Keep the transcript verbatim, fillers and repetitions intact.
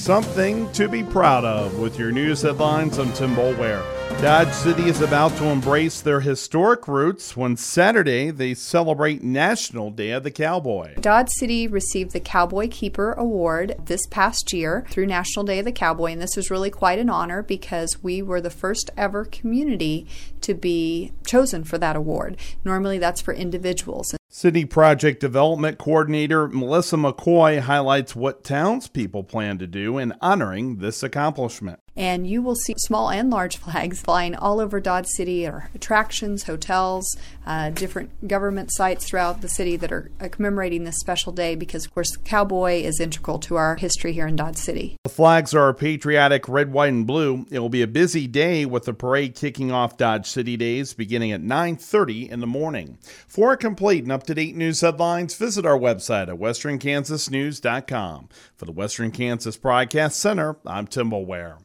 Something to be proud of with your news headlines. I'm Tim Boulware. Dodge City is about to embrace their historic roots when Saturday they celebrate National Day of the Cowboy. Dodge City received the Cowboy Keeper Award this past year through National Day of the Cowboy, and this is really quite an honor because we were the first ever community to be chosen for that award. Normally that's for individuals. City Project Development Coordinator Melissa McCoy highlights what townspeople plan to do in honoring this accomplishment. And you will see small and large flags flying all over Dodge City, or attractions, hotels, uh, different government sites throughout the city that are uh, commemorating this special day because, of course, the cowboy is integral to our history here in Dodge City. The flags are patriotic red, white, and blue. It will be a busy day with the parade kicking off Dodge City Days beginning at nine thirty in the morning. For a complete and up-to-date news headlines, visit our website at western kansas news dot com. For the Western Kansas Broadcast Center, I'm Tim Boulware.